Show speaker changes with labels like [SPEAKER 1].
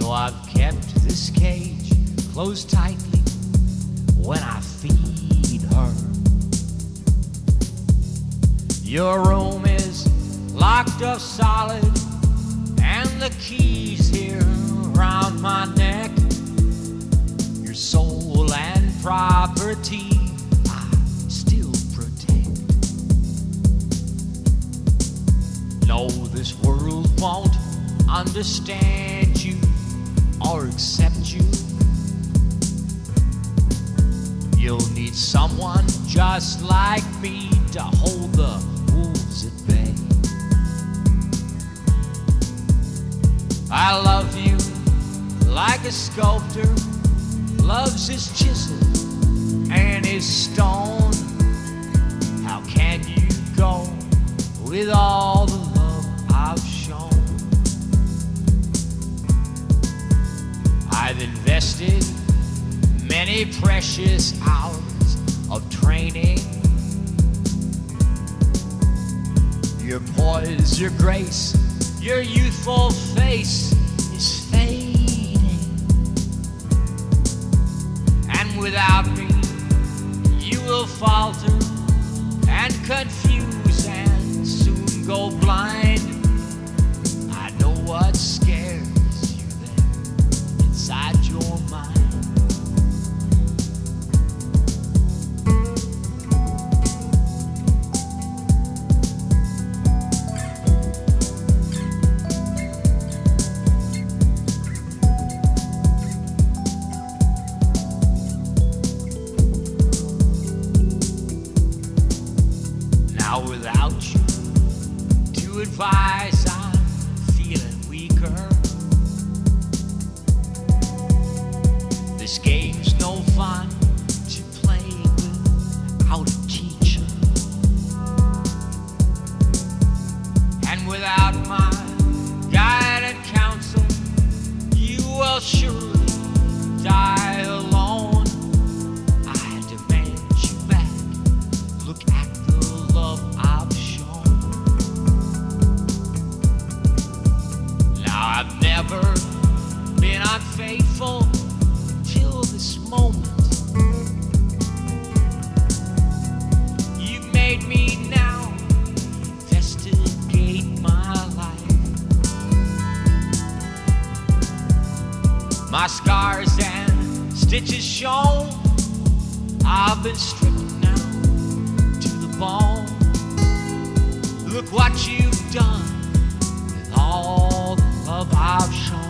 [SPEAKER 1] So I've kept this cage closed tightly when I feed her. Your room is locked up solid, and the key's here around my neck. Your soul and property I still protect. No, this world won't understand you or accept you. You'll need someone just like me to hold the wolves at bay. I love you like a sculptor loves his chisel and his stone. How can you go with all the love I've shown? I've invested many precious hours of training. Your poise, your grace, your youthful face is fading. And without me, you will falter and confuse and soon go blind. I know what scares you there inside your mind. Now without you to advise, I'm feeling weaker. This game's no fun to play without a teacher. And without my guide and counsel, you will surely die alone. I demand you back. Look at the love I've shown. Now I've never been unfaithful till this moment. You've made me now investigate my life. My scars and stitches shown, I've been stripped now to the bone. Look what you've done with all the love I've shown.